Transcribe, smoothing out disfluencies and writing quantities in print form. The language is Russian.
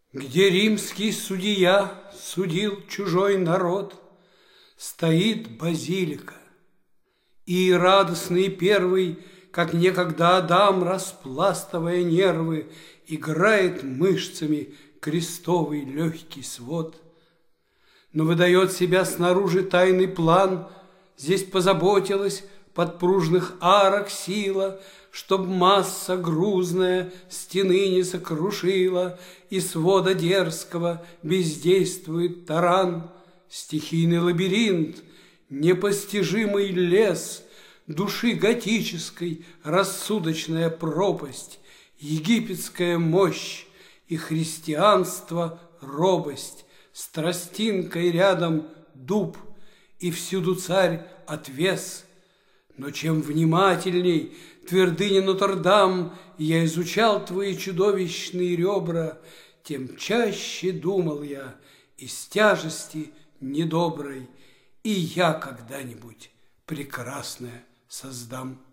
Где римский судья судил чужой народ, стоит базилика, и радостный первый, как некогда Адам, распластывая нервы, играет мышцами крестовый легкий свод. Но выдает себя снаружи тайный план, здесь позаботилась подпружных арок сила, чтоб масса грузная стены не сокрушила, и свода дерзкого бездействует таран. Стихийный лабиринт, непостижимый лес души готической, рассудочная пропасть, египетская мощь и христианство робость, с тростинкой рядом дуб, и всюду царь отвес. Но чем внимательней твердыня Нотр-Дам я изучал твои чудовищные ребра, тем чаще думал я из тяжести недоброй, и я когда-нибудь прекрасное создам.